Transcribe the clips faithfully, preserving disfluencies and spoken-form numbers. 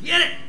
Get it!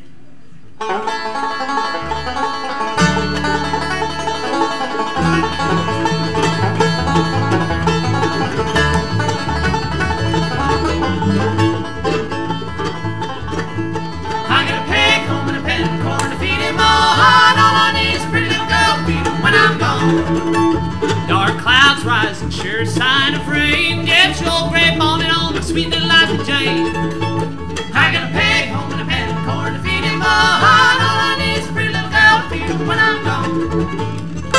I got a pig home and a pen and corn to feed him on. All I need is a pretty little girl to feed him when I'm gone. Dark clouds rising, sure sign of rain. Get your grape on and on, my sweet little Liza Jane. I got a pig home and a pen and corn to feed him on. All I need is a pretty little girl to feed him when I'm gone.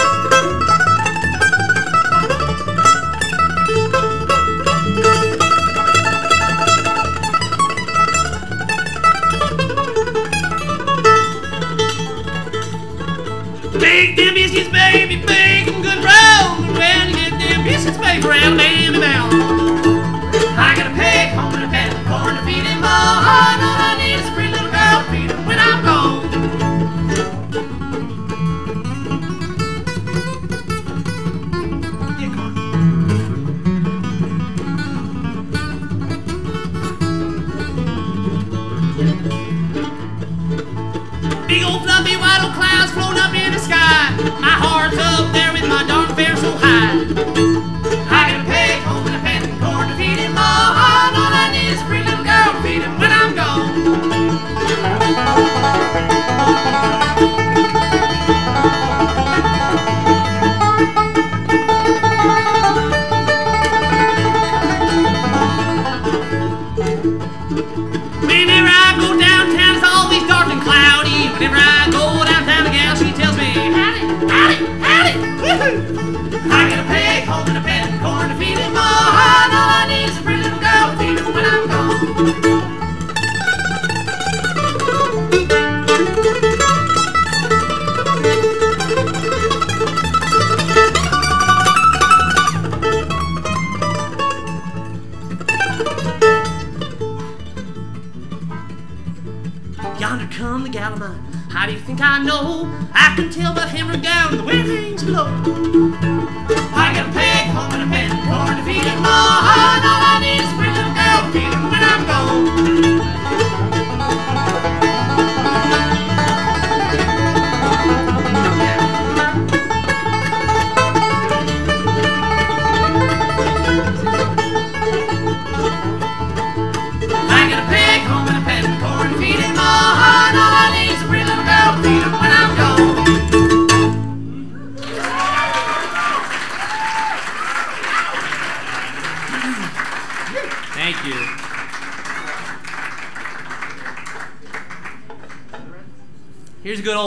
Bake them biscuits, baby, bake them good brown. And when you get them biscuits baked round, lay me down. I got a pig home and a pen and corn to feed him on. All I need is a pretty little girl to feed him when I'm gone. Yeah, come on. Big old fluffy white old clouds floating up in the sky. My heart's up there with my darn bear so high. I got a pig home and a pen and corn to feed him on. All I need is a pretty little girl to feed him when I'm gone. Whenever I go downtown, it's always dark and cloudy. Whenever I go downtown, the gal, she tells me, howdy, howdy, howdy, woohoo! I got a pig home and a pen and corn to feed him on. All I need is a pretty little girl to feed him when I'm gone. Yonder come the gal of mine. How do you think I know? I can tell by him her gown the way things below. I got a pig home and a pen and corn to feed him on. All I need is a pretty little girl to feed him when I'm gone. I got a pig home and a pen and corn to feed him on. All I need is a pretty little girl to feed him when I'm gone. Thank you. Here's a good old